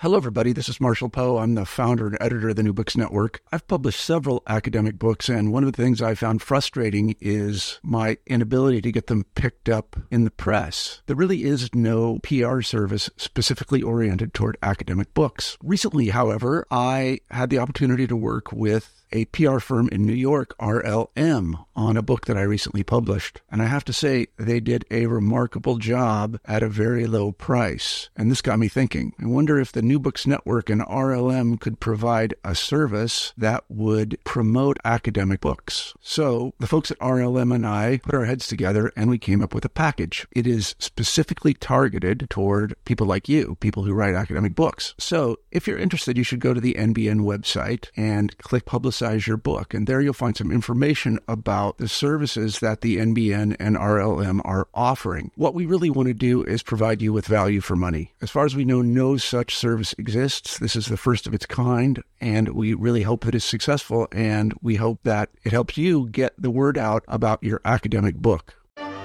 Hello, everybody. This is Marshall Poe. I'm the founder and editor of the New Books Network. I've published several academic books, and one of the things I found frustrating is my inability to get them picked up in the press. There really is no PR service specifically oriented toward academic books. Recently, however, I had the opportunity to work with a PR firm in New York, RLM, on a book that I recently published. And I have to say, they did a remarkable job at a very low price. And this got me thinking. I wonder if the New Books Network and RLM could provide a service that would promote academic books. So the folks at RLM and I put our heads together and we came up with a package. It is specifically targeted toward people like you, people who write academic books. So if you're interested, you should go to the NBN website and click Publicize Your Book. And there you'll find some information about the services that the NBN and RLM are offering. What we really want to do is provide you with value for money. As far as we know, no such service exists. This is the first of its kind, and we really hope that it's successful, and we hope that it helps you get the word out about your academic book.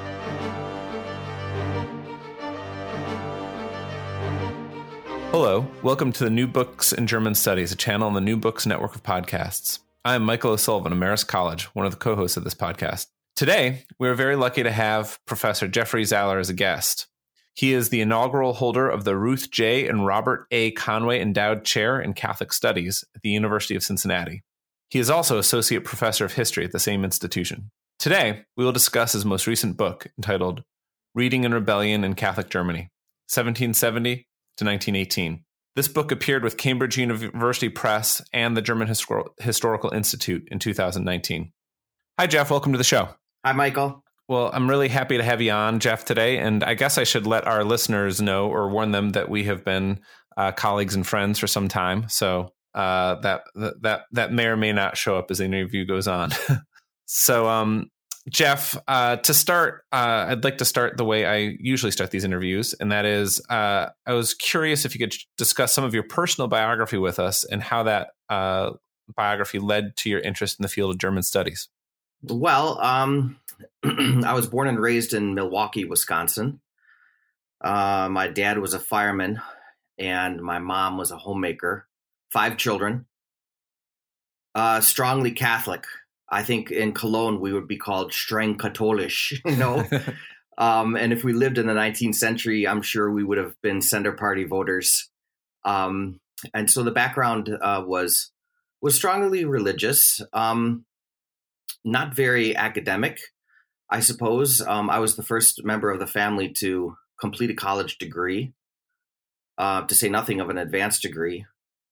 Hello, welcome to the New Books in German Studies, a channel on the New Books network of podcasts. I'm Michael O'Sullivan of Marist College, one of the co-hosts of this podcast. Today, we're very lucky to have Professor Jeffrey Zahler as a guest. He is the inaugural holder of the Ruth J. and Robert A. Conway Endowed Chair in Catholic Studies at the University of Cincinnati. He is also Associate Professor of History at the same institution. Today, we will discuss his most recent book entitled Reading and Rebellion in Catholic Germany, 1770 to 1918. This book appeared with Cambridge University Press and the German Historical Institute in 2019. Hi, Jeff. Welcome to the show. Hi, Michael. Well, I'm really happy to have you on, Jeff, today. And I guess I should let our listeners know or warn them that we have been colleagues and friends for some time. So that may or may not show up as the interview goes on. So, Jeff, to start, I'd like to start the way I usually start these interviews, and that is, I was curious if you could discuss some of your personal biography with us and how that biography led to your interest in the field of German studies. Well, I was born and raised in Milwaukee, Wisconsin. My dad was a fireman, and my mom was a homemaker. 5 children. Strongly Catholic. I think in Cologne, we would be called streng katholisch, you know. And if we lived in the 19th century, I'm sure we would have been center party voters. And so the background was strongly religious, not very academic, I suppose. I was the first member of the family to complete a college degree, to say nothing of an advanced degree.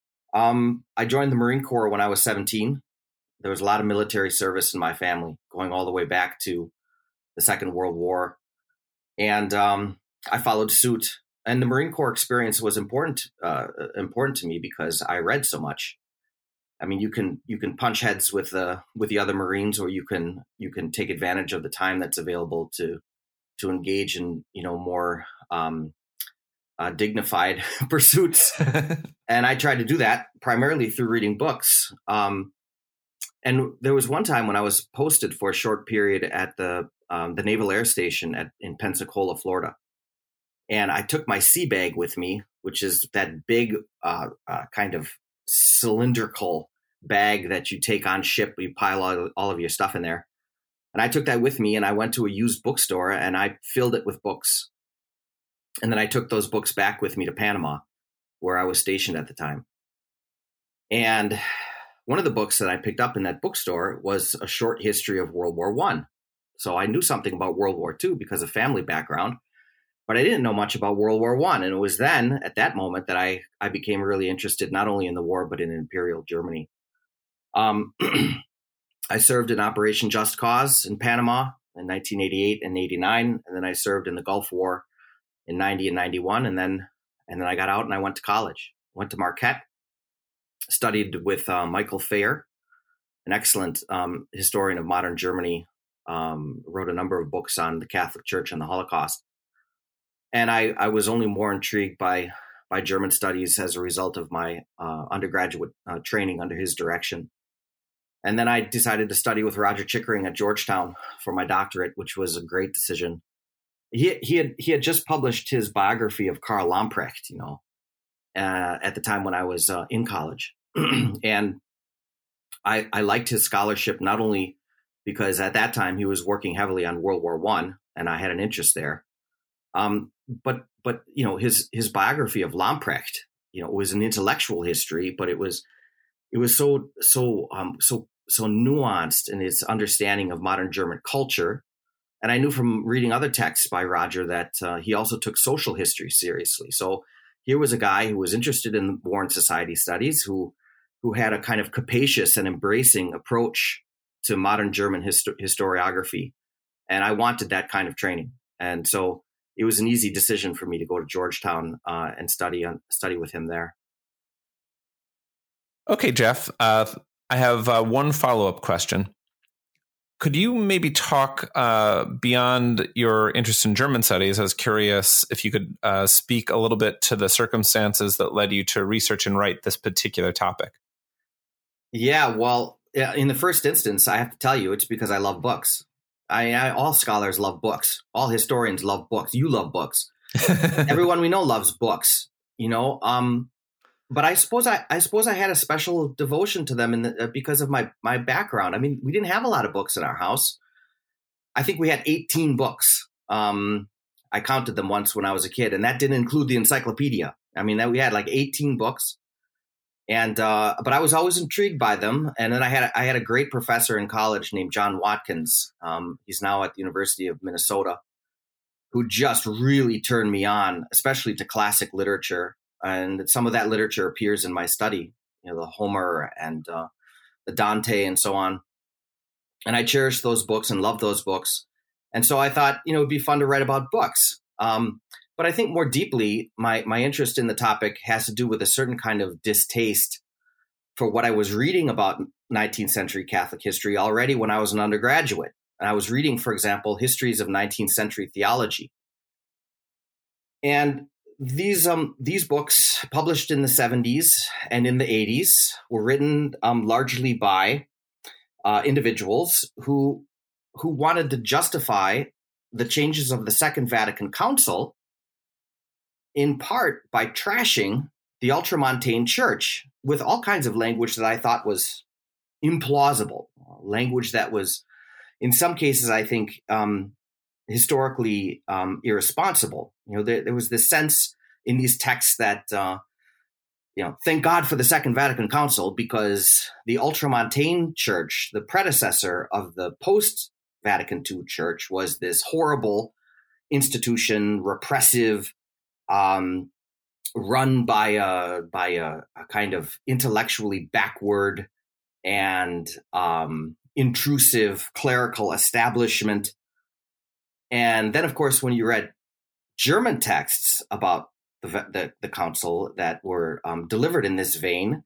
I joined the Marine Corps when I was 17. There was a lot of military service in my family, going all the way back to the Second World War. And I followed suit. And the Marine Corps experience was important to me because I read so much. I mean, you can punch heads with the other Marines, or you can take advantage of the time that's available to engage in, you know, more dignified pursuits. And I tried to do that primarily through reading books. And there was one time when I was posted for a short period at the Naval Air Station in Pensacola, Florida. And I took my sea bag with me, which is that big kind of cylindrical bag that you take on ship. You pile all of your stuff in there. And I took that with me, and I went to a used bookstore and I filled it with books. And then I took those books back with me to Panama, where I was stationed at the time. And one of the books that I picked up in that bookstore was a short history of World War I. So I knew something about World War II because of family background, but I didn't know much about World War I. And it was then, at that moment, that I became really interested not only in the war, but in Imperial Germany. I served in Operation Just Cause in Panama in 1988 and 89. And then I served in the Gulf War in 90 and 91. And then I got out and I went to college, went to Marquette. Studied with Michael Fair, an excellent historian of modern Germany, wrote a number of books on the Catholic Church and the Holocaust. And I was only more intrigued by German studies as a result of my undergraduate training under his direction. And then I decided to study with Roger Chickering at Georgetown for my doctorate, which was a great decision. He had just published his biography of Karl Lamprecht, you know, at the time when I was in college. And I liked his scholarship, not only because at that time he was working heavily on World War I, and I had an interest there. But his biography of Lamprecht, was an intellectual history, but it was so nuanced in its understanding of modern German culture. And I knew from reading other texts by Roger that he also took social history seriously. So here was a guy who was interested in war and society studies, who had a kind of capacious and embracing approach to modern German historiography. And I wanted that kind of training. And so it was an easy decision for me to go to Georgetown and study with him there. Okay, Jeff, I have one follow-up question. Could you maybe talk beyond your interest in German studies? I was curious if you could speak a little bit to the circumstances that led you to research and write this particular topic. Yeah, well, in the first instance, I have to tell you, it's because I love books. All scholars love books. All historians love books. You love books. Everyone we know loves books, But I suppose I had a special devotion to them because of my background. I mean, we didn't have a lot of books in our house. I think we had 18 books. I counted them once when I was a kid, and that didn't include the encyclopedia. I mean, we had like 18 books, but I was always intrigued by them. And then I had a great professor in college named John Watkins. He's now at the University of Minnesota, who just really turned me on, especially to classic literature. And some of that literature appears in my study, the Homer and the Dante and so on. And I cherish those books and love those books. And so I thought, it'd be fun to write about books. But I think more deeply, my interest in the topic has to do with a certain kind of distaste for what I was reading about 19th century Catholic history already when I was an undergraduate. And I was reading, for example, histories of 19th century theology. And these books, published in the 70s and in the 80s, were written largely by individuals who wanted to justify the changes of the Second Vatican Council, in part by trashing the Ultramontane Church with all kinds of language that I thought was implausible, language that was, in some cases, I think, historically irresponsible. There was this sense in these texts that, thank God for the Second Vatican Council, because the Ultramontane Church, the predecessor of the post-Vatican II Church, was this horrible institution, repressive, run by a kind of intellectually backward and intrusive clerical establishment. And then, of course, when you read German texts about the council that were delivered in this vein,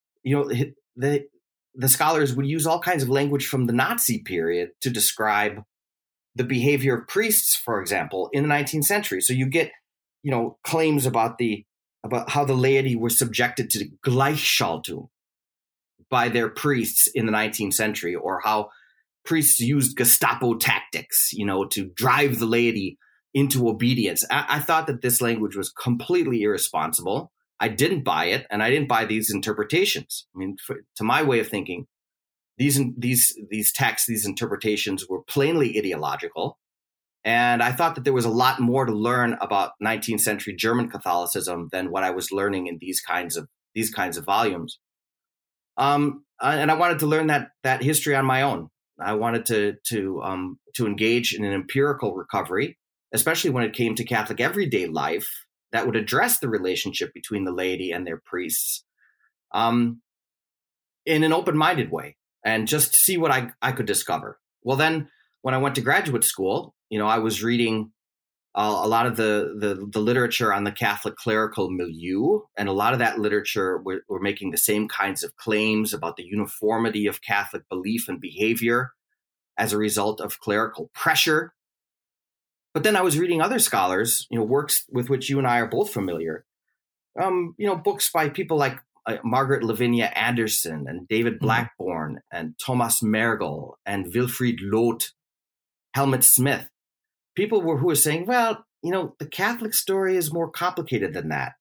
the scholars would use all kinds of language from the Nazi period to describe the behavior of priests, for example, in the 19th century. So you get, claims about how the laity were subjected to Gleichschaltung by their priests in the 19th century, or how priests used Gestapo tactics, to drive the laity into obedience. I thought that this language was completely irresponsible. I didn't buy it, and I didn't buy these interpretations. I mean, to my way of thinking, these texts, these interpretations were plainly ideological. And I thought that there was a lot more to learn about 19th century German Catholicism than what I was learning in these kinds of volumes. And I wanted to learn that history on my own. I wanted to engage in an empirical recovery, especially when it came to Catholic everyday life, that would address the relationship between the laity and their priests in an open-minded way, and just see what I could discover. Well, then when I went to graduate school, I was reading a lot of the literature on the Catholic clerical milieu, and a lot of that literature were making the same kinds of claims about the uniformity of Catholic belief and behavior as a result of clerical pressure. But then I was reading other scholars, works with which you and I are both familiar, books by people like Margaret Lavinia Anderson and David Blackburn and Thomas Mergel and Wilfried Loth, Helmut Smith. People who were saying, well, the Catholic story is more complicated than that.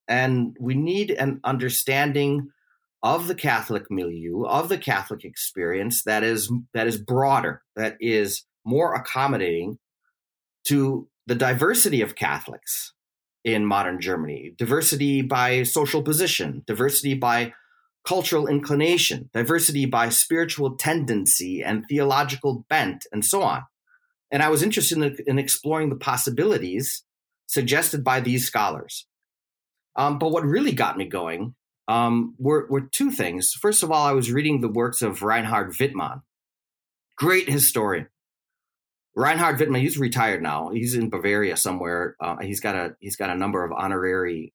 And we need an understanding of the Catholic milieu, of the Catholic experience that is broader, that is more accommodating to the diversity of Catholics in modern Germany, diversity by social position, diversity by cultural inclination, diversity by spiritual tendency and theological bent, and so on. And I was interested in exploring the possibilities suggested by these scholars. But what really got me going were two things. First of all, I was reading the works of Reinhard Wittmann, great historian. Reinhard Wittmann, he's retired now. He's in Bavaria somewhere. He's got a number of honorary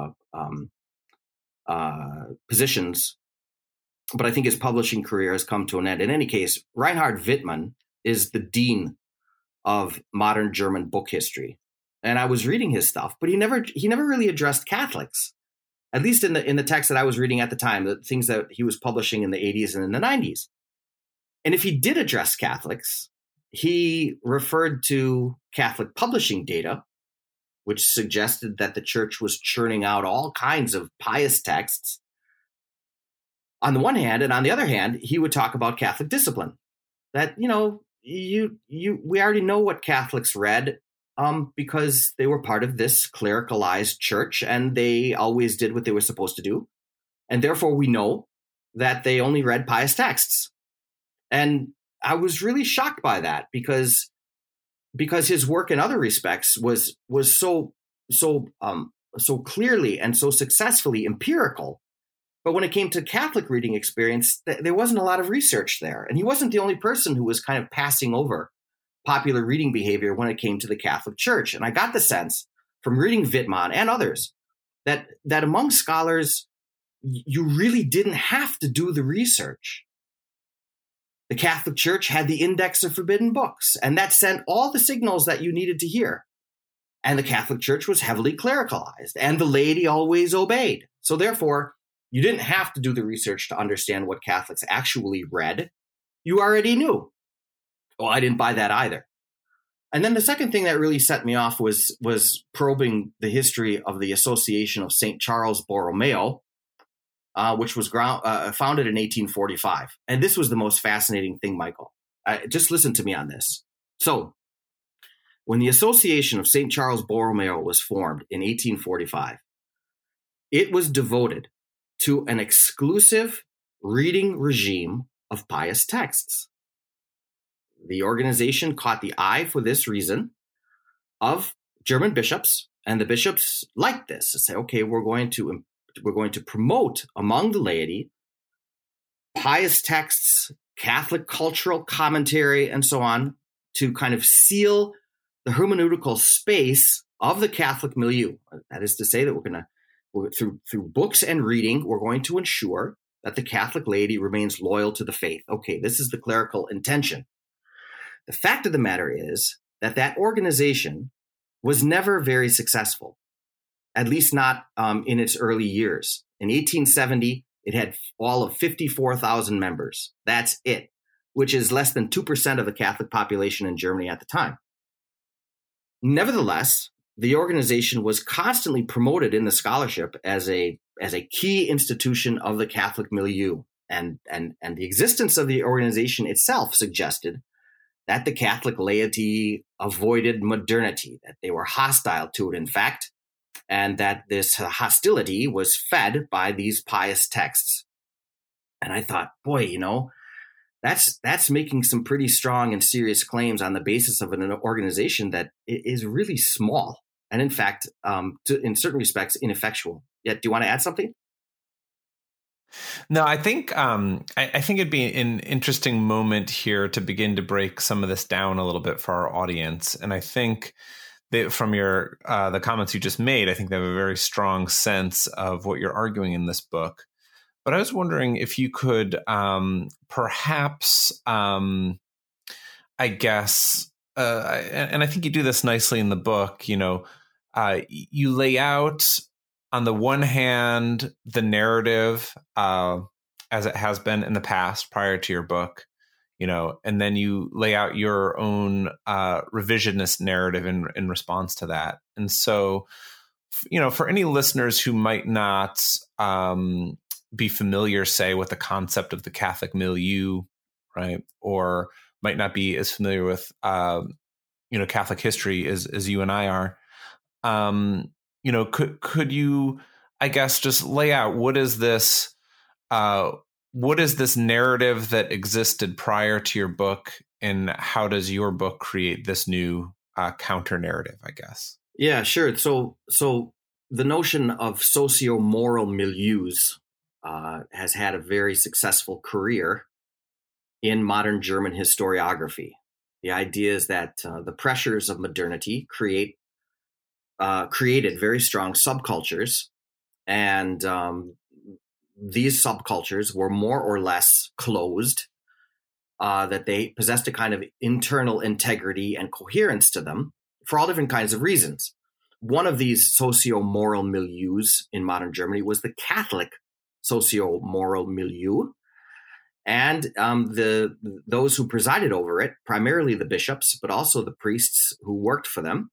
positions, but I think his publishing career has come to an end. In any case, Reinhard Wittmann is the dean of modern German book history, and I was reading his stuff, but he never really addressed Catholics, at least in the text that I was reading at the time, the things that he was publishing in the 80s and in the 90s. And if he did address Catholics, he referred to Catholic publishing data, which suggested that the church was churning out all kinds of pious texts on the one hand, and on the other hand, he would talk about Catholic discipline. That, we already know what Catholics read because they were part of this clericalized church, and they always did what they were supposed to do, and therefore we know that they only read pious texts. And I was really shocked by that because his work in other respects was so clearly and so successfully empirical. But when it came to Catholic reading experience, there wasn't a lot of research there. And he wasn't the only person who was kind of passing over popular reading behavior when it came to the Catholic Church. And I got the sense from reading Wittmann and others that among scholars, you really didn't have to do the research. The Catholic Church had the Index of Forbidden Books, and that sent all the signals that you needed to hear. And the Catholic Church was heavily clericalized, and the laity always obeyed. So therefore, you didn't have to do the research to understand what Catholics actually read. You already knew. Well, I didn't buy that either. And then the second thing that really set me off was probing the history of the Association of St. Charles Borromeo, which was founded in 1845. And this was the most fascinating thing, Michael. Just listen to me on this. So, when the Association of St. Charles Borromeo was formed in 1845, it was devoted to an exclusive reading regime of pious texts. The organization caught the eye for this reason of German bishops, and the bishops liked this. They say, okay, we're going to promote among the laity pious texts, Catholic cultural commentary, and so on, to kind of seal the hermeneutical space of the Catholic milieu. That is to say that through books and reading, we're going to ensure that the Catholic laity remains loyal to the faith. Okay, this is the clerical intention. The fact of the matter is that organization was never very successful, at least not in its early years. In 1870, it had all of 54,000 members. That's it, which is less than 2% of the Catholic population in Germany at the time. Nevertheless, the organization was constantly promoted in the scholarship as a key institution of the Catholic milieu. And the existence of the organization itself suggested that the Catholic laity avoided modernity, that they were hostile to it, in fact, and that this hostility was fed by these pious texts. And I thought, boy, that's making some pretty strong and serious claims on the basis of an organization that is really small and, in fact, in certain respects, ineffectual. Yet, do you want to add something? No, I think I think it'd be an interesting moment here to begin to break some of this down a little bit for our audience. And I think that from your the comments you just made, I think they have a very strong sense of what you're arguing in this book. But I was wondering if you could perhaps, I guess, and I think you do this nicely in the book, you lay out, on the one hand, the narrative as it has been in the past prior to your book, and then you lay out your own revisionist narrative in response to that. And so for any listeners who might not be familiar, say, with the concept of the Catholic milieu, right, or might not be as familiar with Catholic history as you and I are, could you, I guess, just lay out what is this narrative that existed prior to your book, and how does your book create this new counter narrative, I guess? Yeah, sure. So the notion of socio-moral milieus has had a very successful career in modern German historiography. The idea is that the pressures of modernity created very strong subcultures, and these subcultures were more or less closed, that they possessed a kind of internal integrity and coherence to them for all different kinds of reasons. One of these socio-moral milieus in modern Germany was the Catholic socio-moral milieu. And those who presided over it, primarily the bishops, but also the priests who worked for them,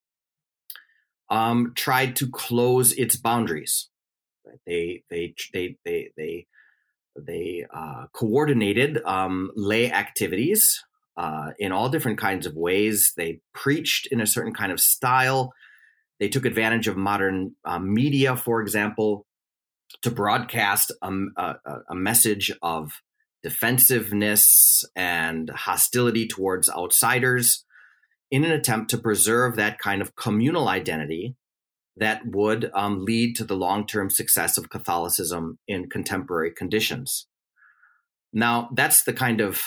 tried to close its boundaries. They coordinated lay activities in all different kinds of ways. They preached in a certain kind of style. They took advantage of modern media, for example, to broadcast a message of defensiveness and hostility towards outsiders in an attempt to preserve that kind of communal identity that would lead to the long-term success of Catholicism in contemporary conditions. Now, that's the kind of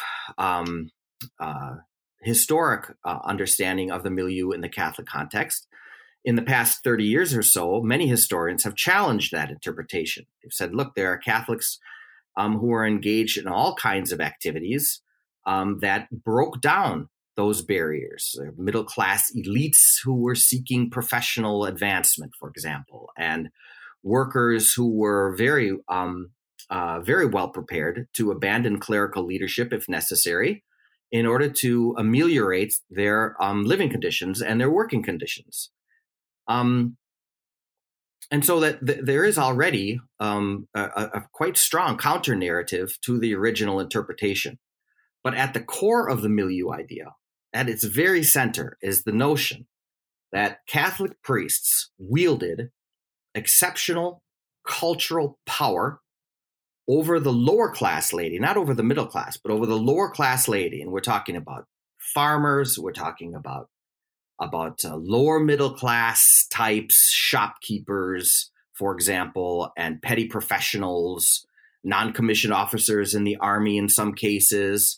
historic understanding of the milieu in the Catholic context. In the past 30 years or so, many historians have challenged that interpretation. They've said, look, there are Catholics who are engaged in all kinds of activities that broke down those barriers. Middle-class elites who were seeking professional advancement, for example, and workers who were very well prepared to abandon clerical leadership if necessary in order to ameliorate their living conditions and their working conditions. And so that there is already a quite strong counter narrative to the original interpretation. But at the core of the milieu idea, at its very center, is the notion that Catholic priests wielded exceptional cultural power over the lower class laity, not over the middle class, but over the lower class laity. And we're talking about farmers, we're talking about lower middle class types, shopkeepers, for example, and petty professionals, non-commissioned officers in the army in some cases,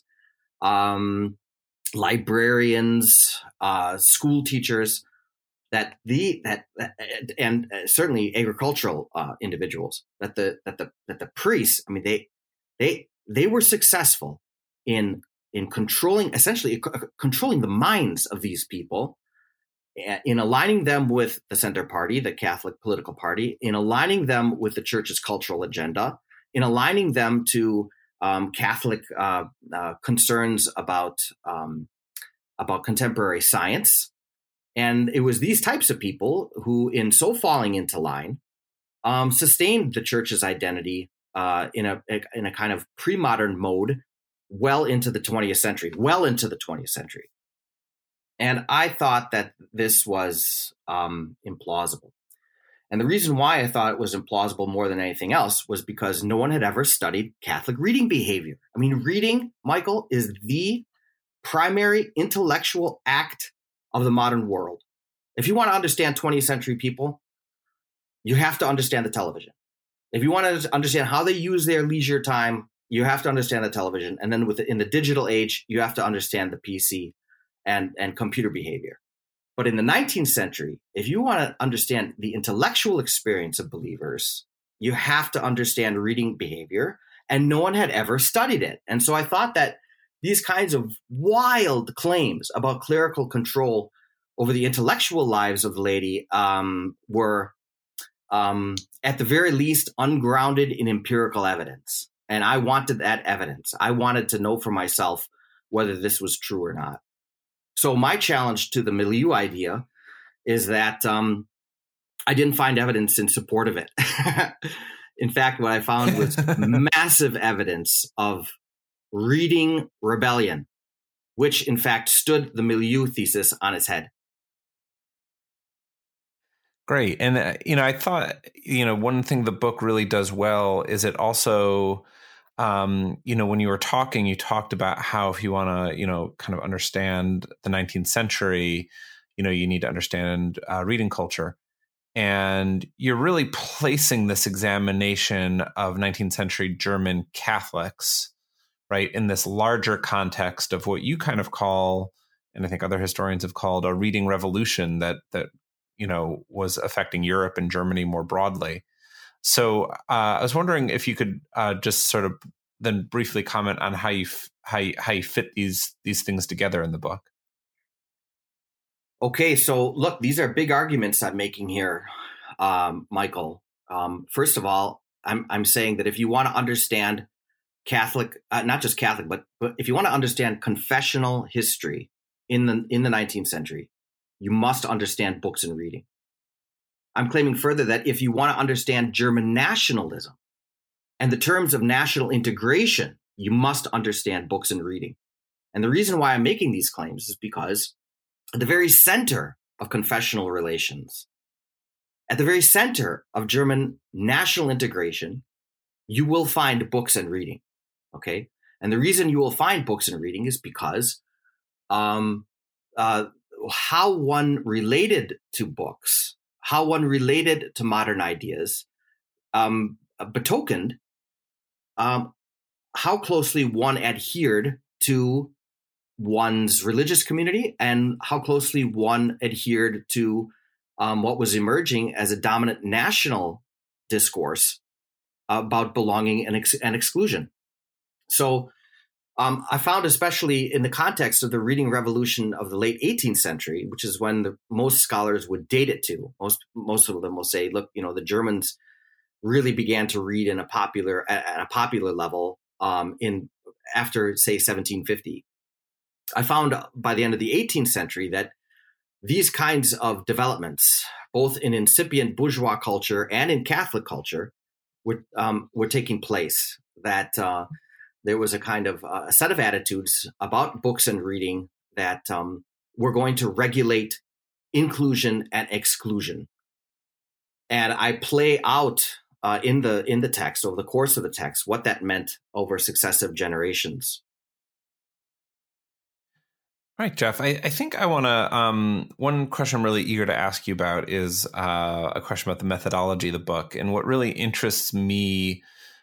librarians, school teachers, and certainly agricultural individuals. That the priests, I mean, they were successful in controlling, essentially controlling the minds of these people, in aligning them with the Center Party, the Catholic political party, in aligning them with the Church's cultural agenda, in aligning them to Catholic concerns about contemporary science. And it was these types of people who, in so falling into line, sustained the Church's identity in a kind of pre-modern mode well into the 20th century. And I thought that this was implausible. And the reason why I thought it was implausible more than anything else was because no one had ever studied Catholic reading behavior. I mean, reading, Michael, is the primary intellectual act of the modern world. If you want to understand 20th century people, you have to understand the television. If you want to understand how they use their leisure time, you have to understand the television. And then in the digital age, you have to understand the PC and computer behavior. But in the 19th century, if you want to understand the intellectual experience of believers, you have to understand reading behavior, and no one had ever studied it. And so I thought that these kinds of wild claims about clerical control over the intellectual lives of the laity were, at the very least, ungrounded in empirical evidence. And I wanted that evidence. I wanted to know for myself whether this was true or not. So my challenge to the milieu idea is that I didn't find evidence in support of it. In fact, what I found was massive evidence of reading rebellion, which in fact stood the milieu thesis on its head. Great. And, I thought, one thing the book really does well is it also, when you were talking, you talked about how if you want to, kind of understand the 19th century, you need to understand reading culture. And you're really placing this examination of 19th century German Catholics, right, in this larger context of what you kind of call, and I think other historians have called, a reading revolution that was affecting Europe and Germany more broadly. So I was wondering if you could just sort of then briefly comment on how you fit these things together in the book. Okay, so look, these are big arguments I'm making here, Michael. First of all, I'm saying that if you want to understand Catholic, not just Catholic, but if you want to understand confessional history in the 19th century, you must understand books and reading. I'm claiming further that if you want to understand German nationalism and the terms of national integration, you must understand books and reading. And the reason why I'm making these claims is because at the very center of confessional relations, at the very center of German national integration, you will find books and reading. Okay. And the reason you will find books and reading is because how one related to books, how one related to modern ideas, betokened how closely one adhered to one's religious community and how closely one adhered to what was emerging as a dominant national discourse about belonging and exclusion. So I found, especially in the context of the reading revolution of the late 18th century, which is when most scholars would date it to, most of them will say, look, the Germans really began to read at a popular level in after, say, 1750. I found by the end of the 18th century that these kinds of developments, both in incipient bourgeois culture and in Catholic culture, were taking place. That there was a kind of a set of attitudes about books and reading that were going to regulate inclusion and exclusion. And I play out in the text, over the course of the text, what that meant over successive generations. Right, Jeff. I think I want to, one question I'm really eager to ask you about is a question about the methodology of the book. And what really interests me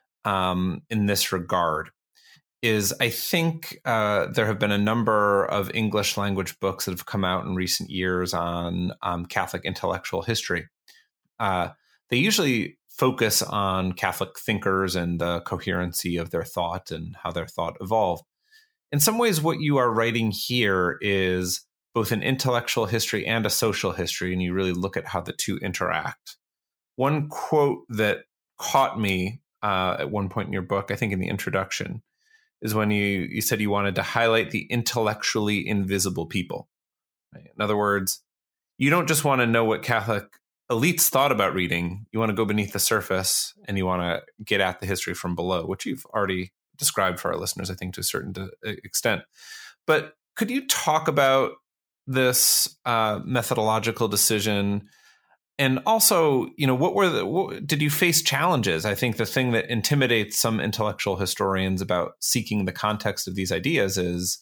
in this regard is I think there have been a number of English language books that have come out in recent years on Catholic intellectual history. They usually focus on Catholic thinkers and the coherency of their thought and how their thought evolved. In some ways, what you are writing here is both an intellectual history and a social history, and you really look at how the two interact. One quote that caught me at one point in your book, I think in the introduction, is when you said you wanted to highlight the intellectually invisible people. Right? In other words, you don't just want to know what Catholic elites thought about reading. You want to go beneath the surface and you want to get at the history from below, which you've already described for our listeners, I think, to a certain extent. But could you talk about this methodological decision? And also, what did you face challenges? I think the thing that intimidates some intellectual historians about seeking the context of these ideas is,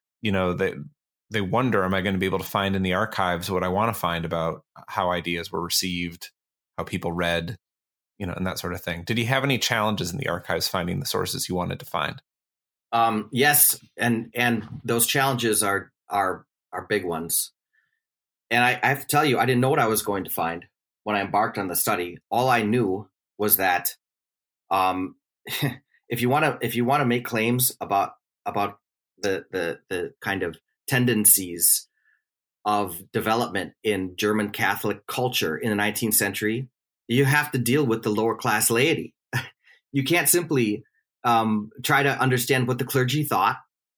they wonder, am I going to be able to find in the archives what I want to find about how ideas were received, how people read, and that sort of thing. Did you have any challenges in the archives finding the sources you wanted to find? Yes, and those challenges are big ones. And I have to tell you, I didn't know what I was going to find when I embarked on the study. All I knew was that if you want to make claims about the kind of tendencies of development in German Catholic culture in the 19th century, you have to deal with the lower class laity. You can't simply try to understand what the clergy thought.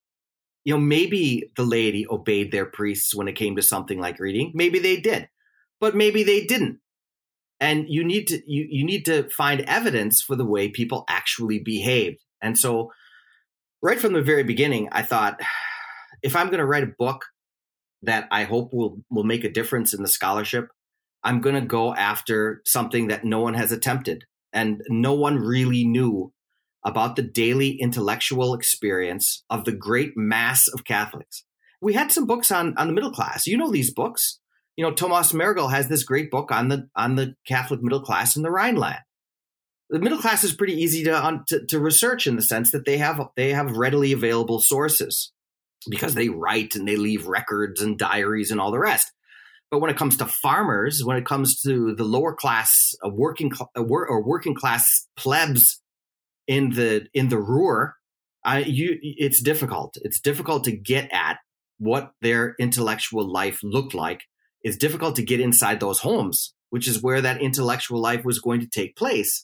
Maybe the laity obeyed their priests when it came to something like reading. Maybe they did, but maybe they didn't. And you need to find evidence for the way people actually behaved. And so right from the very beginning, I thought, if I'm going to write a book that I hope will make a difference in the scholarship, I'm going to go after something that no one has attempted and no one really knew about the daily intellectual experience of the great mass of Catholics. We had some books on the middle class. You know these books. You know, Thomas Mergel has this great book on the Catholic middle class in the Rhineland. The middle class is pretty easy to research in the sense that they have readily available sources because they write and they leave records and diaries and all the rest. But when it comes to farmers, when it comes to the lower class, working class plebs in the Ruhr, it's difficult. It's difficult to get at what their intellectual life looked like. It's difficult to get inside those homes, which is where that intellectual life was going to take place.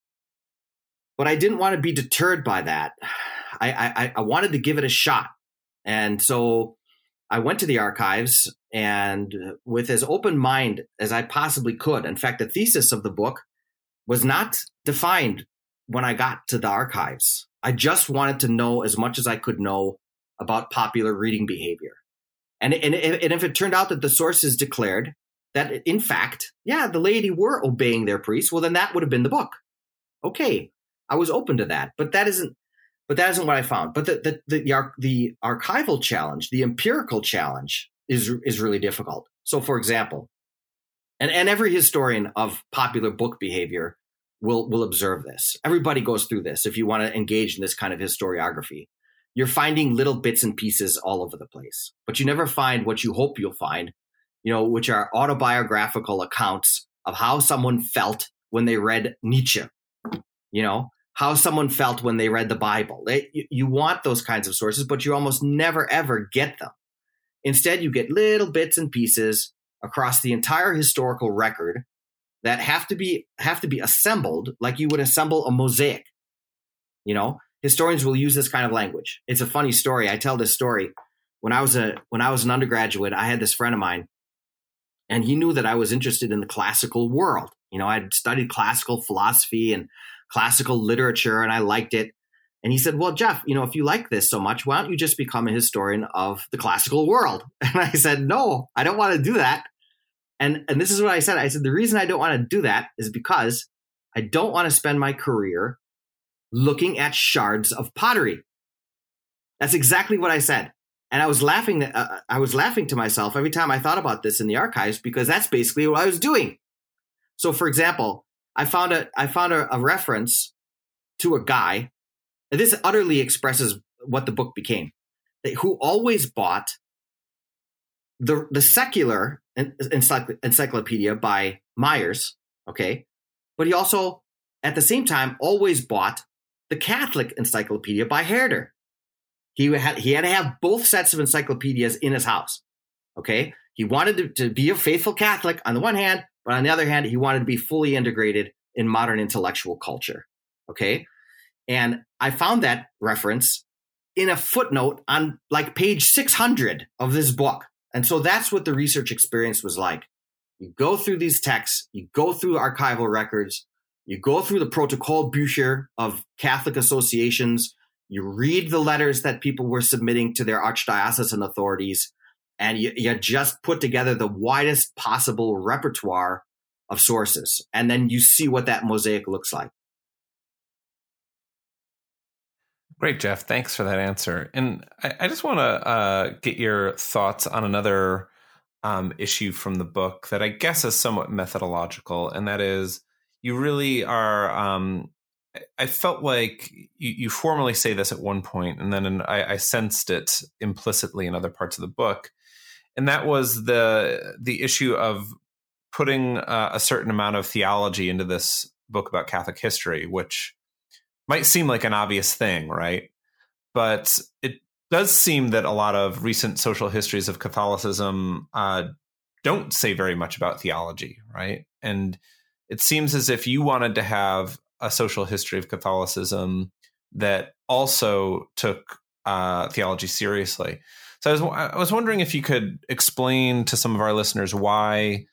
But I didn't want to be deterred by that. I wanted to give it a shot. And so I went to the archives and with as open mind as I possibly could. In fact, the thesis of the book was not defined when I got to the archives. I just wanted to know as much as I could know about popular reading behavior. And if it turned out that the sources declared that, in fact, the laity were obeying their priests, well, then that would have been the book. Okay, I was open to that, but that isn't what I found. But the archival challenge, the empirical challenge, is really difficult. So, for example, and every historian of popular book behavior will observe this. Everybody goes through this. If you want to engage in this kind of historiography, you're finding little bits and pieces all over the place, but you never find what you hope you'll find, which are autobiographical accounts of how someone felt when they read Nietzsche, how someone felt when they read the Bible. You want those kinds of sources, but you almost never, ever get them. Instead, you get little bits and pieces across the entire historical record that have to be assembled like you would assemble a mosaic. Historians will use this kind of language. It's a funny story. I tell this story. When I was an undergraduate, I had this friend of mine, and he knew that I was interested in the classical world. I'd studied classical philosophy and classical literature, and I liked it. And he said, well, Jeff, if you like this so much, why don't you just become a historian of the classical world? And I said, no, I don't want to do that. And this is what I said. I said, the reason I don't want to do that is because I don't want to spend my career looking at shards of pottery. That's exactly what I said. And I was laughing to myself every time I thought about this in the archives, because that's basically what I was doing. So, for example, I found a reference to a guy, and this utterly expresses what the book became, who always bought the secular encyclopedia by Myers, okay? But he also, at the same time, always bought the Catholic encyclopedia by Herder. He had to have both sets of encyclopedias in his house, okay? He wanted to be a faithful Catholic on the one hand, but on the other hand, he wanted to be fully integrated in modern intellectual culture, okay? And I found that reference in a footnote on like page 600 of this book. And so that's what the research experience was like. You go through these texts, you go through archival records, you go through the Protokollbücher of Catholic associations, you read the letters that people were submitting to their archdiocesan authorities, and you just put together the widest possible repertoire of sources. And then you see what that mosaic looks like. Great, Jeff. Thanks for that answer. And I just want to get your thoughts on another issue from the book that I guess is somewhat methodological, and that is you really are I felt like you formally say this at one point, and then I sensed it implicitly in other parts of the book, and that was the issue of putting a certain amount of theology into this book about Catholic history, which might seem like an obvious thing, right? But it does seem that a lot of recent social histories of Catholicism don't say very much about theology, right? And it seems as if you wanted to have a social history of Catholicism that also took theology seriously. So I was wondering if you could explain to some of our listeners why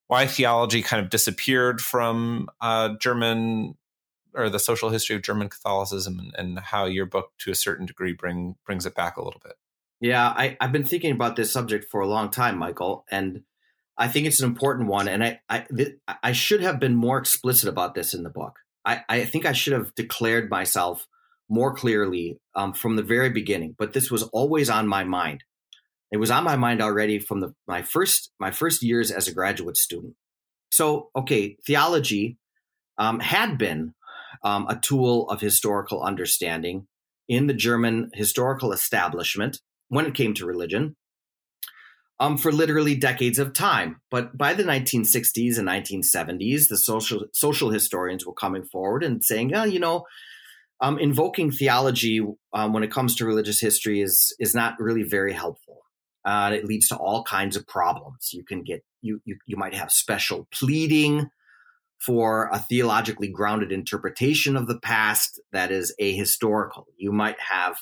why theology kind of disappeared from German or the social history of German Catholicism, and how your book, to a certain degree, brings it back a little bit. Yeah, I've been thinking about this subject for a long time, Michael, and I think it's an important one. And I should have been more explicit about this in the book. I think I should have declared myself more clearly from the very beginning, but this was always on my mind. It was on my mind already from my first years as a graduate student. So, okay, theology had been a tool of historical understanding in the German historical establishment when it came to religion for literally decades of time. But by the 1960s and 1970s, the social historians were coming forward and saying, invoking theology when it comes to religious history is not really very helpful. It leads to all kinds of problems. You can get you might have special pleading for a theologically grounded interpretation of the past that is ahistorical. You might have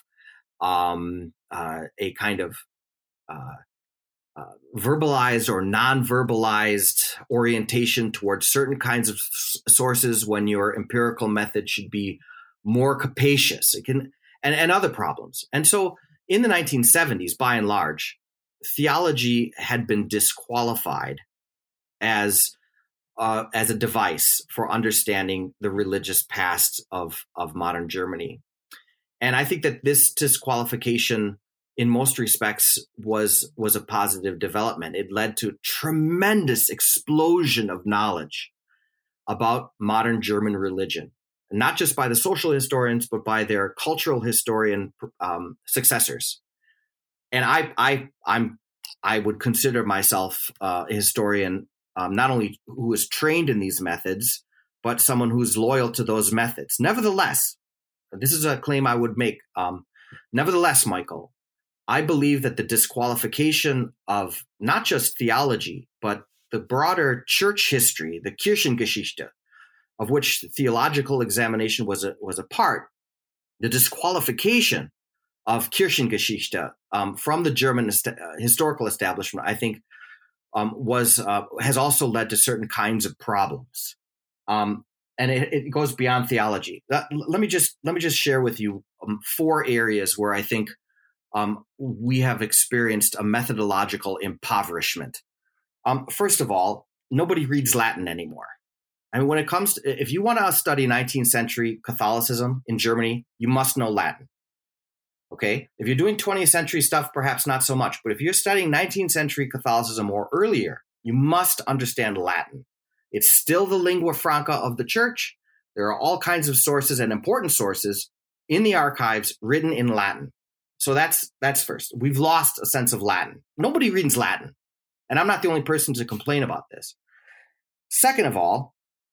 a kind of verbalized or non-verbalized orientation towards certain kinds of sources when your empirical method should be more capacious. It can and other problems. And so in the 1970s, by and large, theology had been disqualified as a device for understanding the religious past of modern Germany. And I think that this disqualification, in most respects, was a positive development. It led to a tremendous explosion of knowledge about modern German religion, not just by the social historians, but by their cultural historian successors. And I would consider myself a historian, not only who is trained in these methods, but someone who's loyal to those methods. Nevertheless, this is a claim I would make. Nevertheless, Michael, I believe that the disqualification of not just theology, but the broader church history, the Kirchengeschichte, of which theological examination was a part, the disqualification of Kirchengeschichte from the German historical establishment, I think, has also led to certain kinds of problems, and it goes beyond theology. Let me just share with you 4 areas where I think we have experienced a methodological impoverishment. First of all, nobody reads Latin anymore. I mean, when it comes to, if you want to study 19th century Catholicism in Germany, you must know Latin. Okay. If you're doing 20th century stuff, perhaps not so much. But if you're studying 19th century Catholicism or earlier, you must understand Latin. It's still the lingua franca of the church. There are all kinds of sources and important sources in the archives written in Latin. So that's first. We've lost a sense of Latin. Nobody reads Latin. And I'm not the only person to complain about this. Second of all,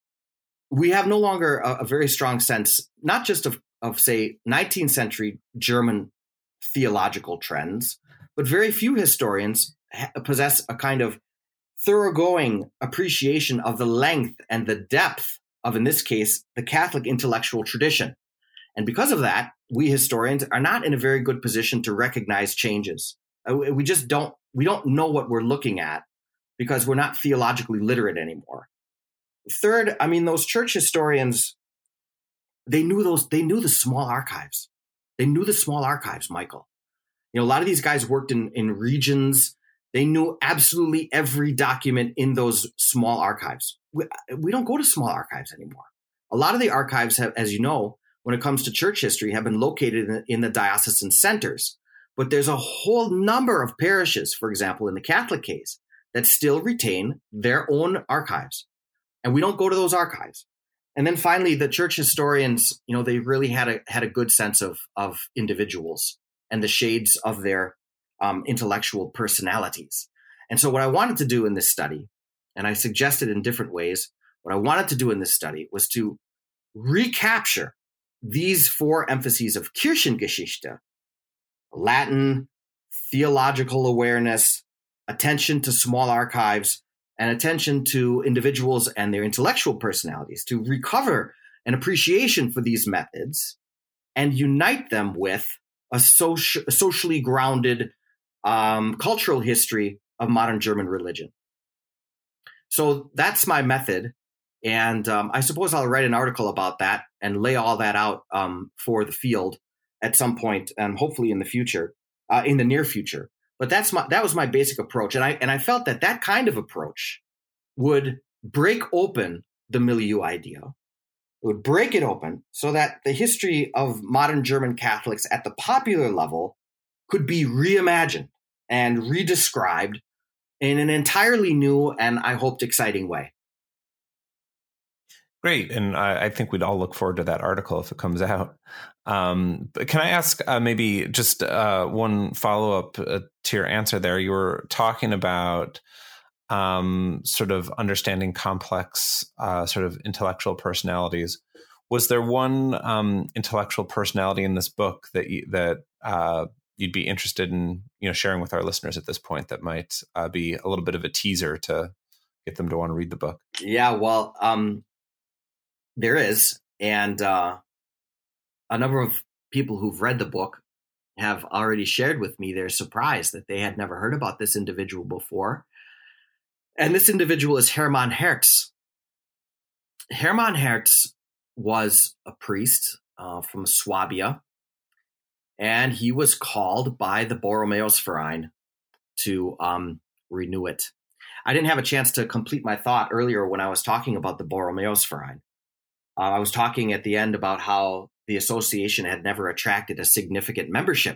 we have no longer a very strong sense, not just of say, 19th century German theological trends, but very few historians possess a kind of thoroughgoing appreciation of the length and the depth of, in this case, the Catholic intellectual tradition. And because of that, we historians are not in a very good position to recognize changes. We don't know what we're looking at because we're not theologically literate anymore. Third, I mean, those church historians, they knew the small archives. They knew the small archives, Michael. You know, a lot of these guys worked in regions. They knew absolutely every document in those small archives. We don't go to small archives anymore. A lot of the archives have, as you know, when it comes to church history, have been located in the diocesan centers. But there's a whole number of parishes, for example, in the Catholic case, that still retain their own archives. And we don't go to those archives. And then finally, the church historians, you know, they really had a good sense of individuals and the shades of their intellectual personalities. And so what I wanted to do in this study, and I suggested in different ways, what I wanted to do in this study was to recapture these 4 emphases of Kirchengeschichte: Latin, theological awareness, attention to small archives, and attention to individuals and their intellectual personalities, to recover an appreciation for these methods and unite them with a socially grounded cultural history of modern German religion. So that's my method. And I suppose I'll write an article about that and lay all that out for the field at some point, and hopefully in the future, in the near future. But that was my basic approach. And I felt that kind of approach would break open the milieu idea. It would break it open so that the history of modern German Catholics at the popular level could be reimagined and redescribed in an entirely new and, I hoped, exciting way. Great. And I think we'd all look forward to that article if it comes out. But can I ask maybe just one follow-up to your answer there? You were talking about sort of understanding complex sort of intellectual personalities. Was there one intellectual personality in this book that you'd be interested in, sharing with our listeners at this point that might be a little bit of a teaser to get them to want to read the book? Yeah, well, there is. And a number of people who've read the book have already shared with me their surprise that they had never heard about this individual before. And this individual is Hermann Hertz. Hermann Hertz was a priest from Swabia, and he was called by the Borromäusverein to renew it. I didn't have a chance to complete my thought earlier when I was talking about the Borromäusverein. I was talking at the end about how the association had never attracted a significant membership.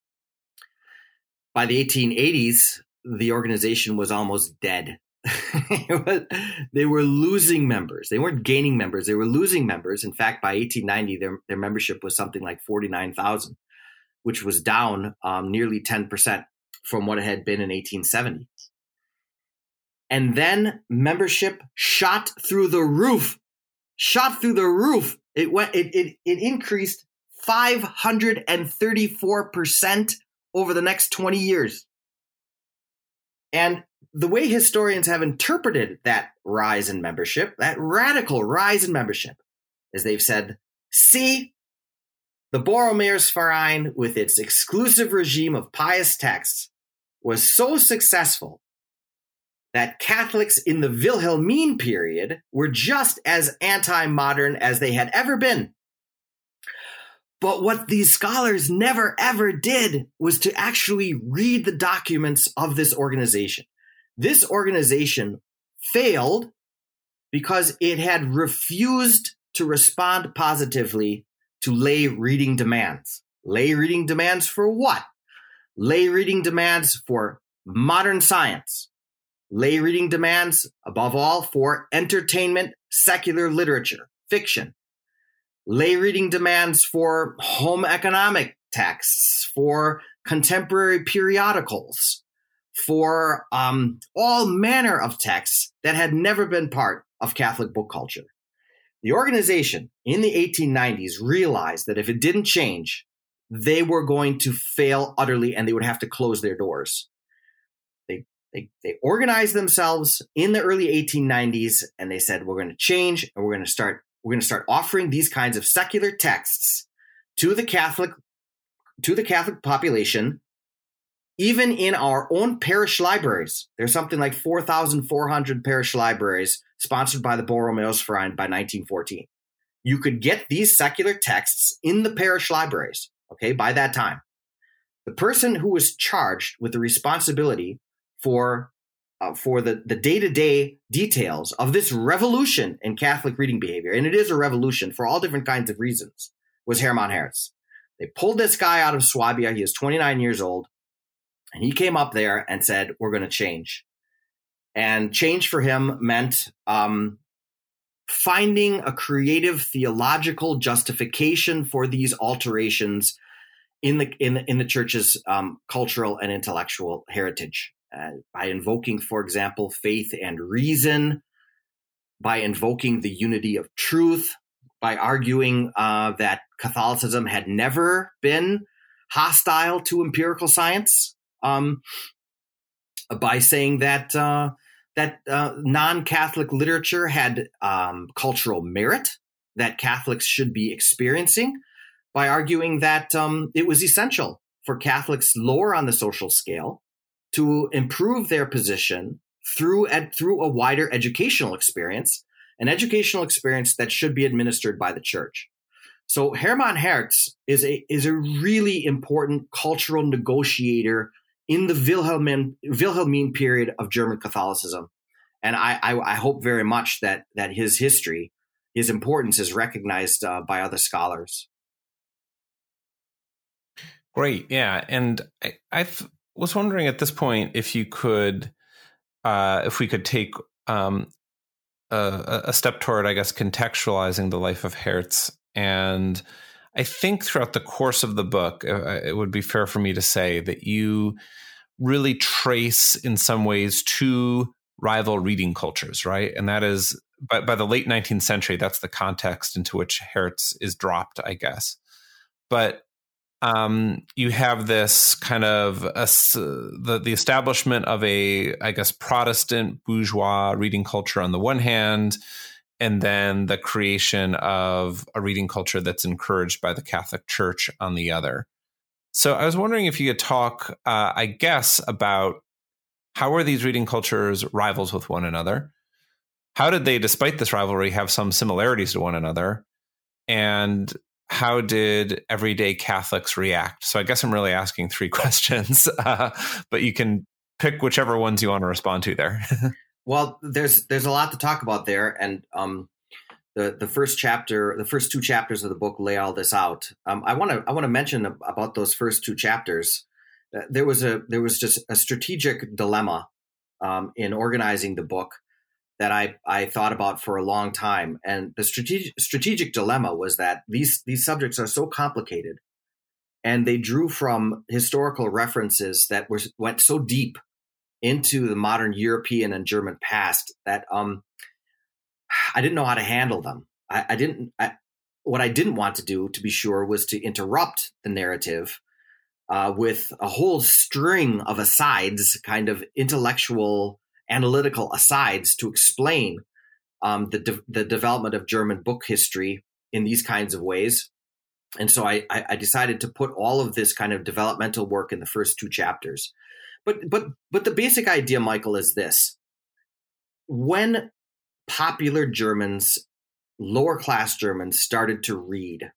By the 1880s, the organization was almost dead. They were losing members. They weren't gaining members. They were losing members. In fact, by 1890, their membership was something like 49,000, which was down nearly 10% from what it had been in 1870. And then membership shot through the roof. It increased 534% over the next 20 years. And the way historians have interpreted that rise in membership, that radical rise in membership, is they've said, see, the Borromäusverein, with its exclusive regime of pious texts, was so successful that Catholics in the Wilhelmine period were just as anti-modern as they had ever been. But what these scholars never, ever did was to actually read the documents of this organization. This organization failed because it had refused to respond positively to lay reading demands. Lay reading demands for what? Lay reading demands for modern science. Lay reading demands, above all, for entertainment, secular literature, fiction. Lay reading demands for home economic texts, for contemporary periodicals, for all manner of texts that had never been part of Catholic book culture. The organization in the 1890s realized that if it didn't change, they were going to fail utterly and they would have to close their doors. They organized themselves in the early 1890s and they said, we're going to change and we're going to start offering these kinds of secular texts to the Catholic population, even in our own parish libraries. There's something like 4,400 parish libraries sponsored by the Borromäusverein by 1914. You could get these secular texts in the parish libraries, by that time. The person who was charged with the responsibility for the day-to-day details of this revolution in Catholic reading behavior, and it is a revolution for all different kinds of reasons, was Hermann Hertz. They pulled this guy out of Swabia. He is 29 years old, and he came up there and said, we're going to change. And change for him meant finding a creative theological justification for these alterations in the church's cultural and intellectual heritage. By invoking, for example, faith and reason, by invoking the unity of truth, by arguing that Catholicism had never been hostile to empirical science, by saying that non-Catholic literature had cultural merit that Catholics should be experiencing, by arguing that it was essential for Catholics lower on the social scale to improve their position through a wider educational experience, an educational experience that should be administered by the church. So Hermann Hertz is a really important cultural negotiator in the Wilhelmine period of German Catholicism. And I hope very much that his history, his importance is recognized by other scholars. Great. Yeah. And I was wondering at this point if you could, if we could take a step toward, I guess, contextualizing the life of Hertz. And I think throughout the course of the book, it would be fair for me to say that you really trace in some ways two rival reading cultures, right? And that is by the late 19th century, that's the context into which Hertz is dropped, I guess. But you have this kind of the establishment of a, I guess, Protestant bourgeois reading culture on the one hand, and then the creation of a reading culture that's encouraged by the Catholic Church on the other. So I was wondering if you could talk, I guess, about how are these reading cultures rivals with one another? How did they, despite this rivalry, have some similarities to one another? And how did everyday Catholics react? So I guess I'm really asking three questions, but you can pick whichever ones you want to respond to there. Well, there's a lot to talk about there, and the first two chapters of the book lay all this out. I want to mention about those first two chapters. There was just a strategic dilemma in organizing the book that I thought about for a long time, and the strategic dilemma was that these subjects are so complicated, and they drew from historical references that went so deep into the modern European and German past that I didn't know how to handle them. What I didn't want to do, to be sure, was to interrupt the narrative with a whole string of asides, kind of intellectual, analytical asides to explain the development of German book history in these kinds of ways. And so I decided to put all of this kind of developmental work in the first two chapters. But the basic idea, Michael, is this. When popular Germans, lower class Germans, started to read,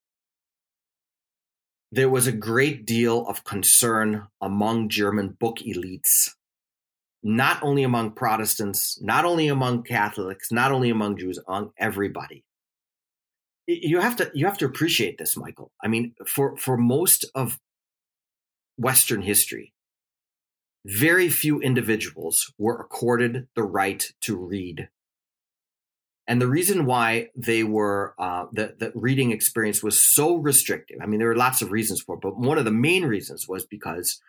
there was a great deal of concern among German book elites, not only among Protestants, not only among Catholics, not only among Jews, among everybody. You have to appreciate this, Michael. I mean, for most of Western history, very few individuals were accorded the right to read. And the reason why they were, the reading experience was so restrictive, I mean, there were lots of reasons for it, but one of the main reasons was because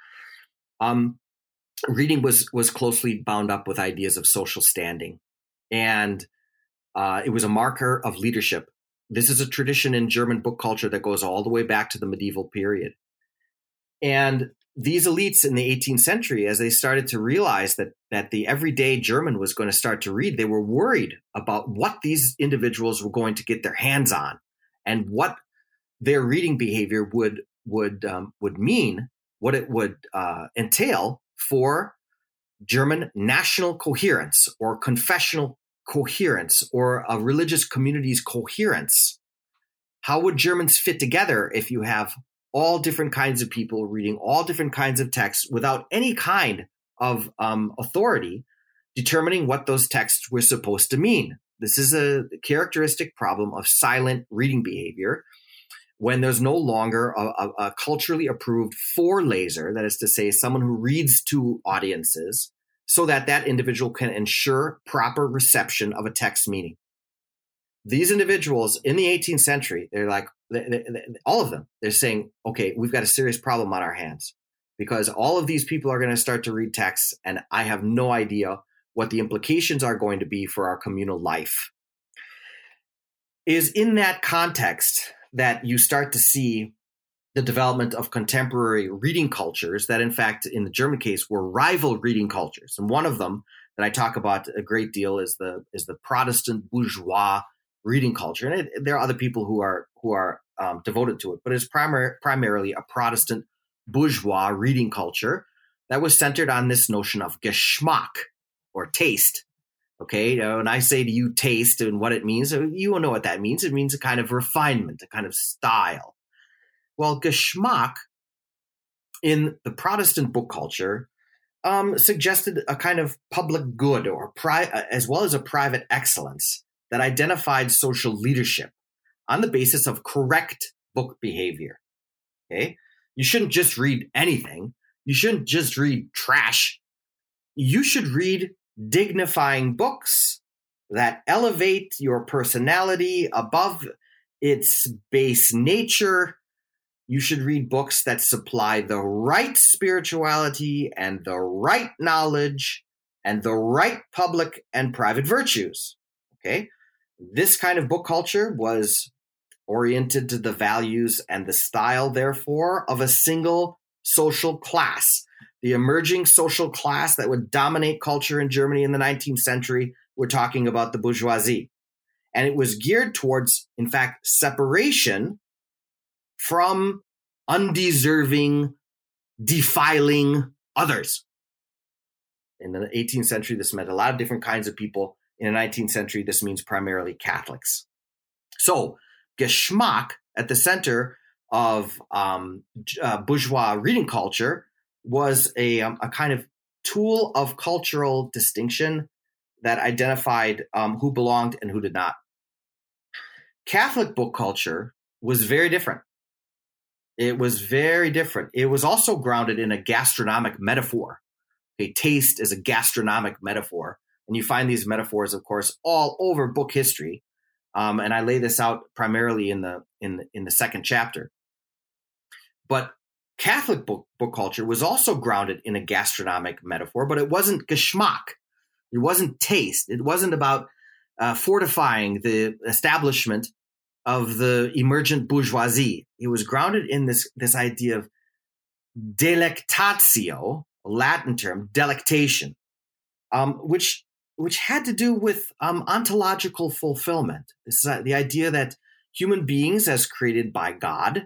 reading was closely bound up with ideas of social standing. And it was a marker of leadership. This is a tradition in German book culture that goes all the way back to the medieval period. And these elites in the 18th century, as they started to realize that the everyday German was going to start to read, they were worried about what these individuals were going to get their hands on and what their reading behavior would mean, what it would entail for German national coherence or confessional coherence or a religious community's coherence. How would Germans fit together if you have all different kinds of people reading all different kinds of texts without any kind of authority determining what those texts were supposed to mean? This is a characteristic problem of silent reading behavior when there's no longer a culturally approved Vorleser, that is to say, someone who reads to audiences so that individual can ensure proper reception of a text meaning. These individuals in the 18th century, they're like, all of them, they're saying, okay, we've got a serious problem on our hands because all of these people are going to start to read texts, and I have no idea what the implications are going to be for our communal life. It is in that context that you start to see the development of contemporary reading cultures that, in fact, in the German case, were rival reading cultures. And one of them that I talk about a great deal is the Protestant bourgeois reading culture. And there are other people who are devoted to it, but it's primarily a Protestant bourgeois reading culture that was centered on this notion of Geschmack, or taste. Okay, now when I say to you taste and what it means, you will know what that means. It means a kind of refinement, a kind of style. Well, Geschmack in the Protestant book culture suggested a kind of public good or as well as a private excellence that identified social leadership on the basis of correct book behavior. Okay, you shouldn't just read anything. You shouldn't just read trash. You should read dignifying books that elevate your personality above its base nature. You should read books that supply the right spirituality and the right knowledge and the right public and private virtues. Okay, this kind of book culture was oriented to the values and the style, therefore, of a single social class. The emerging social class that would dominate culture in Germany in the 19th century, we're talking about the bourgeoisie. And it was geared towards, in fact, separation from undeserving, defiling others. In the 18th century, this meant a lot of different kinds of people. In the 19th century, this means primarily Catholics. So, Geschmack, at the center of bourgeois reading culture, was a kind of tool of cultural distinction that identified who belonged and who did not. Catholic book culture was very different. It was very different. It was also grounded in a gastronomic metaphor. Okay, taste is a gastronomic metaphor. And you find these metaphors, of course, all over book history. And I lay this out primarily in the second chapter. But Catholic book culture was also grounded in a gastronomic metaphor, but it wasn't Geschmack. It wasn't taste. It wasn't about fortifying the establishment of the emergent bourgeoisie. It was grounded in this idea of delectatio, a Latin term, delectation, which had to do with ontological fulfillment. This is the idea that human beings, as created by God,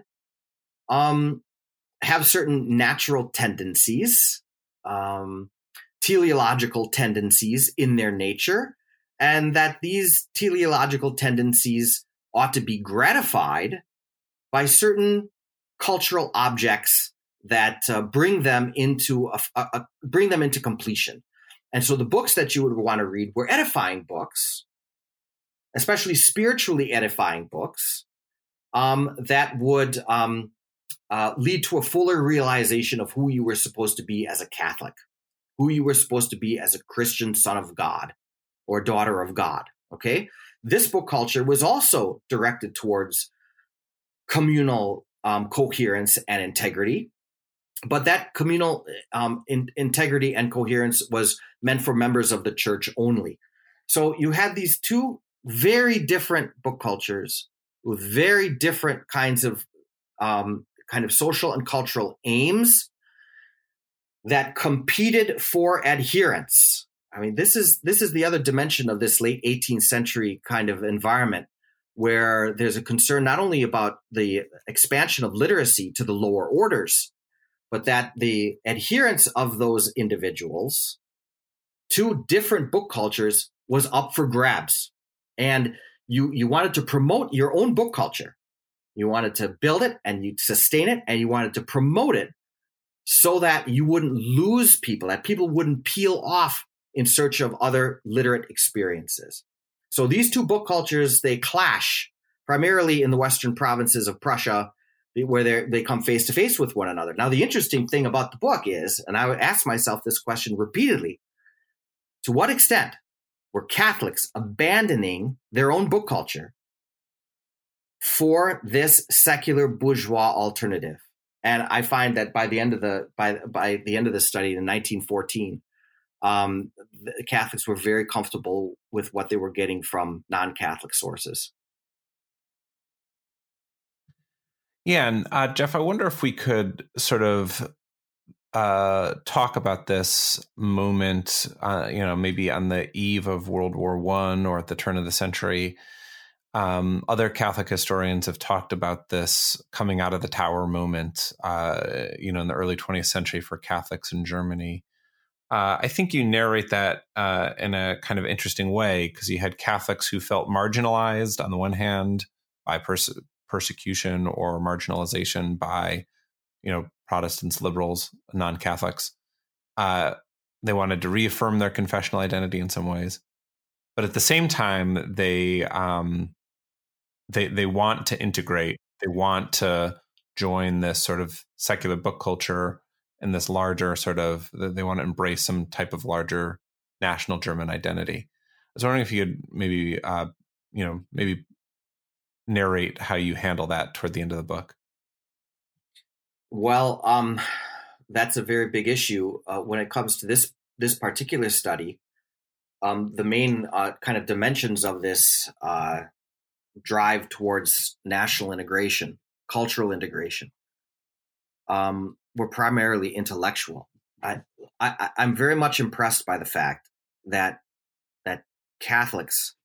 have certain natural tendencies, teleological tendencies in their nature, and that these teleological tendencies ought to be gratified by certain cultural objects that bring them into completion. And so the books that you would want to read were edifying books, especially spiritually edifying books, that would lead to a fuller realization of who you were supposed to be as a Catholic, who you were supposed to be as a Christian son of God or daughter of God. Okay, this book culture was also directed towards communal coherence and integrity. But that communal integrity and coherence was meant for members of the church only. So you had these two very different book cultures with very different kinds of kind of social and cultural aims that competed for adherence. I mean, this is the other dimension of this late 18th century kind of environment, where there's a concern not only about the expansion of literacy to the lower orders, but that the adherence of those individuals to different book cultures was up for grabs. And you wanted to promote your own book culture. You wanted to build it and you sustain it, and you wanted to promote it so that you wouldn't lose people, that people wouldn't peel off in search of other literate experiences. So these two book cultures, they clash primarily in the western provinces of Prussia, where they come face to face with one another. Now, the interesting thing about the book is, and I would ask myself this question repeatedly, to what extent were Catholics abandoning their own book culture for this secular bourgeois alternative? And I find that by the end of the study in 1914, the Catholics were very comfortable with what they were getting from non-Catholic sources. Yeah, and Jeff, I wonder if we could sort of talk about this moment, maybe on the eve of World War I or at the turn of the century. Other Catholic historians have talked about this coming out of the Tower moment, in the early 20th century for Catholics in Germany. I think you narrate that in a kind of interesting way, because you had Catholics who felt marginalized on the one hand by persecution or marginalization by, Protestants, liberals, non-Catholics. They wanted to reaffirm their confessional identity in some ways, but at the same time, they want to integrate. They want to join this sort of secular book culture and this larger sort of. They want to embrace some type of larger national German identity. I was wondering if you could maybe narrate how you handle that toward the end of the book. Well, that's a very big issue when it comes to this particular study. The main kind of dimensions of this drive towards national integration, cultural integration, were primarily intellectual. I'm very much impressed by the fact that Catholics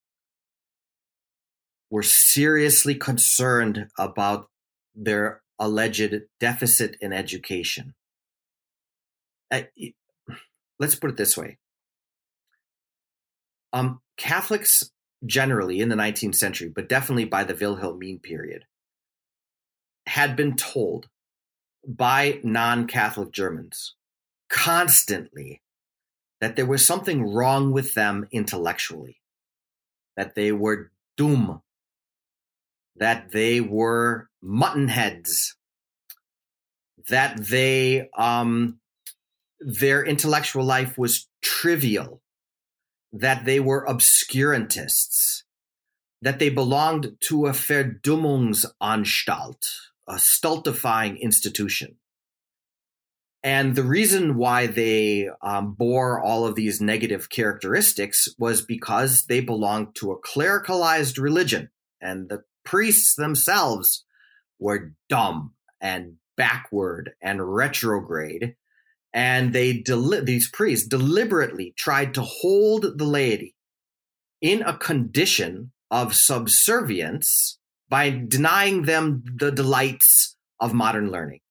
were seriously concerned about their alleged deficit in education. Let's put it this way. Catholics generally in the 19th century, but definitely by the Wilhelmine period, had been told by non-Catholic Germans constantly that there was something wrong with them intellectually, that they were dumm, that they were muttonheads, that their intellectual life was trivial, that they were obscurantists, that they belonged to a Verdummungsanstalt, a stultifying institution. And the reason why they bore all of these negative characteristics was because they belonged to a clericalized religion, and the priests themselves were dumb and backward and retrograde. And these priests deliberately tried to hold the laity in a condition of subservience by denying them the delights of modern learning.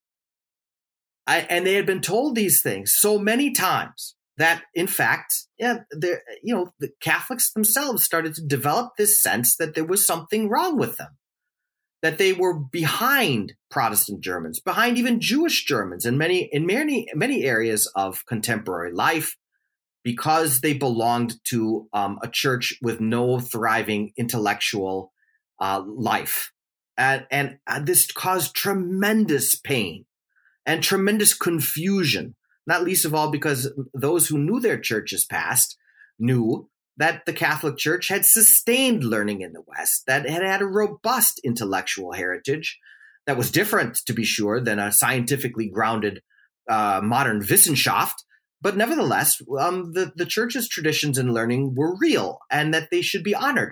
And they had been told these things so many times that, in fact, the Catholics themselves started to develop this sense that there was something wrong with them, that they were behind Protestant Germans, behind even Jewish Germans in many areas of contemporary life, because they belonged to a church with no thriving intellectual life. And this caused tremendous pain and tremendous confusion, not least of all because those who knew their church's past knew that the Catholic Church had sustained learning in the West, that it had a robust intellectual heritage that was different, to be sure, than a scientifically grounded modern Wissenschaft. But nevertheless, the Church's traditions in learning were real and that they should be honored.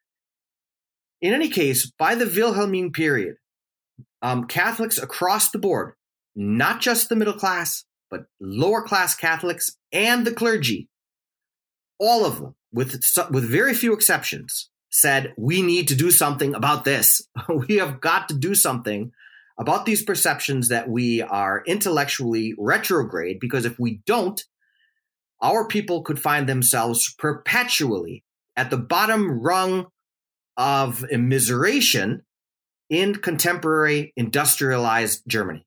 In any case, by the Wilhelmine period, Catholics across the board, not just the middle class, but lower class Catholics and the clergy, all of them, with very few exceptions, said, we need to do something about this. We have got to do something about these perceptions that we are intellectually retrograde, because if we don't, our people could find themselves perpetually at the bottom rung of immiseration in contemporary industrialized Germany.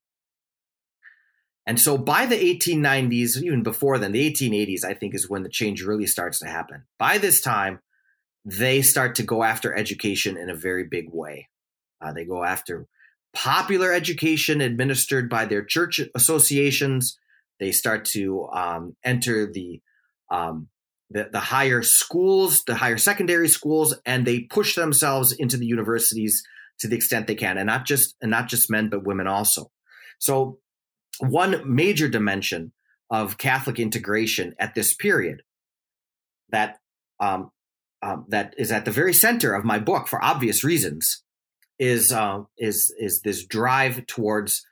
And so by the 1890s, even before then, the 1880s, I think, is when the change really starts to happen. By this time, they start to go after education in a very big way. They go after popular education administered by their church associations. They start to enter the higher schools, the higher secondary schools, and they push themselves into the universities to the extent they can, and not just men, but women also. So one major dimension of Catholic integration at this period that is at the very center of my book for obvious reasons is this drive towards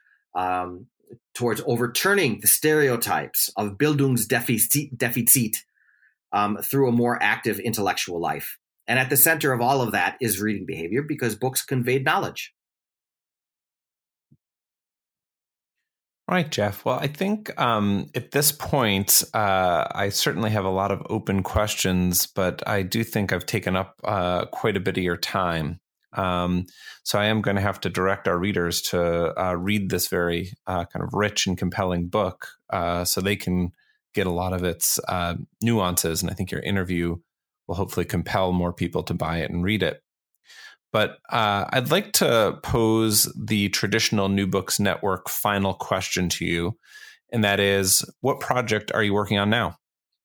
overturning the stereotypes of Bildungsdefizit through a more active intellectual life. And at the center of all of that is reading behavior, because books conveyed knowledge. All right, Jeff. Well, I think at this point, I certainly have a lot of open questions, but I do think I've taken up quite a bit of your time. So I am going to have to direct our readers to read this very kind of rich and compelling book so they can get a lot of its nuances. And I think your interview will hopefully compel more people to buy it and read it. But I'd like to pose the traditional New Books Network final question to you. And that is, what project are you working on now?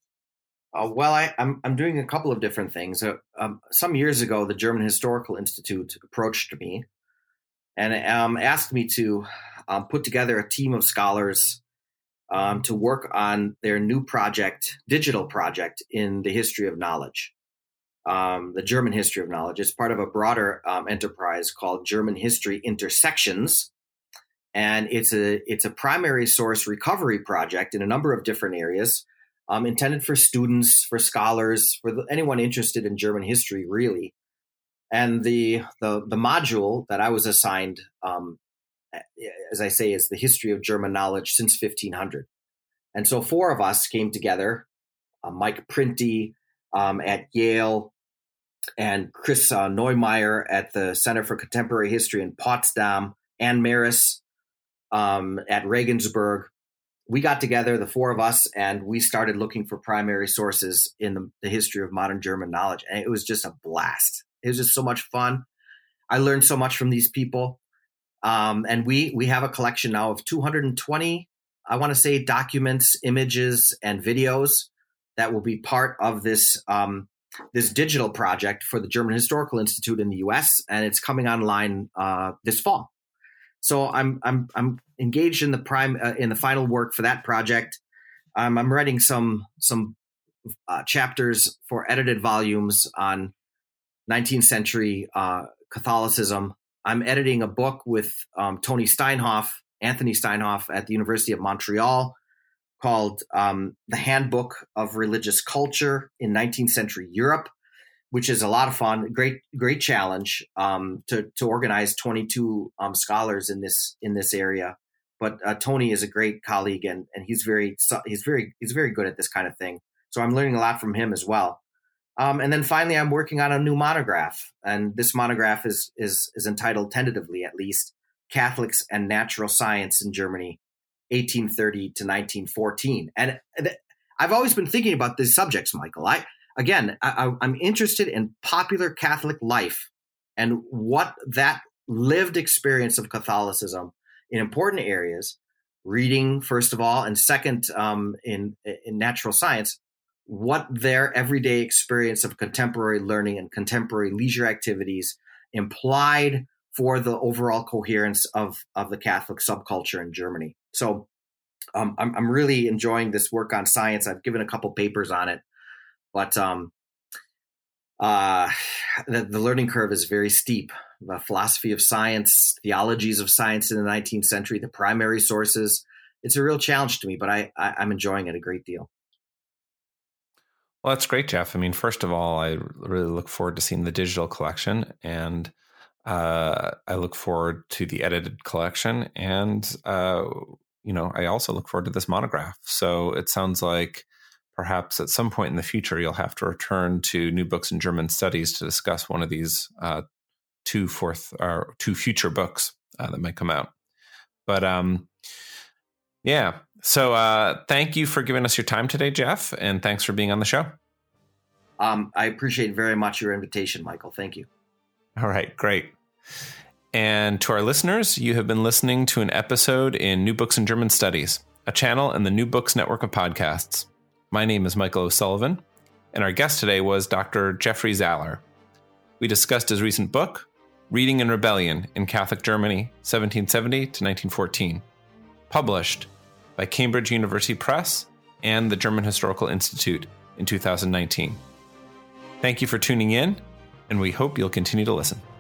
Well, I'm doing a couple of different things. Some years ago, the German Historical Institute approached me and asked me to put together a team of scholars to work on their new project, digital project in the history of knowledge, the German history of knowledge. It's part of a broader enterprise called German History Intersections. And it's a primary source recovery project in a number of different areas. Intended for students, for scholars, for anyone interested in German history, really. And the module that I was assigned, as I say, is the history of German knowledge since 1500. And so 4 of us came together, Mike Printy at Yale, and Chris Neumeier at the Center for Contemporary History in Potsdam, Ann Maris at Regensburg. We got together, the 4 of us, and we started looking for primary sources in the history of modern German knowledge. And it was just a blast. It was just so much fun. I learned so much from these people. And we have a collection now of 220, I want to say, documents, images, and videos that will be part of this this digital project for the German Historical Institute in the U.S. And it's coming online this fall. So I'm engaged in the final work for that project. I'm writing some chapters for edited volumes on 19th century Catholicism. I'm editing a book with Anthony Steinhoff at the University of Montreal called The Handbook of Religious Culture in 19th Century Europe, which is a lot of fun. Great challenge to organize 22 scholars in this area. But Tony is a great colleague, and he's very good at this kind of thing. So I'm learning a lot from him as well. And then finally, I'm working on a new monograph, and this monograph is entitled, tentatively at least, Catholics and Natural Science in Germany, 1830 to 1914. And I've always been thinking about these subjects, Michael. I'm interested in popular Catholic life and what that lived experience of Catholicism in important areas, reading, first of all, and second, in natural science, what their everyday experience of contemporary learning and contemporary leisure activities implied for the overall coherence of the Catholic subculture in Germany. So I'm really enjoying this work on science. I've given a couple papers on it, but the learning curve is very steep. The philosophy of science, theologies of science in the 19th century, the primary sources. It's a real challenge to me, but I'm enjoying it a great deal. Well, that's great, Jeff. I mean, first of all, I really look forward to seeing the digital collection, and I look forward to the edited collection, and I also look forward to this monograph. So it sounds like perhaps at some point in the future, you'll have to return to New Books in German Studies to discuss one of these two future books that might come out. But yeah. So thank you for giving us your time today, Jeff, and thanks for being on the show. I appreciate very much your invitation, Michael. Thank you. All right, great. And to our listeners, you have been listening to an episode in New Books in German Studies, a channel in the New Books Network of podcasts. My name is Michael O'Sullivan, and our guest today was Dr. Jeffrey Zahler. We discussed his recent book, Reading and Rebellion in Catholic Germany, 1770 to 1914, published by Cambridge University Press and the German Historical Institute in 2019. Thank you for tuning in, and we hope you'll continue to listen.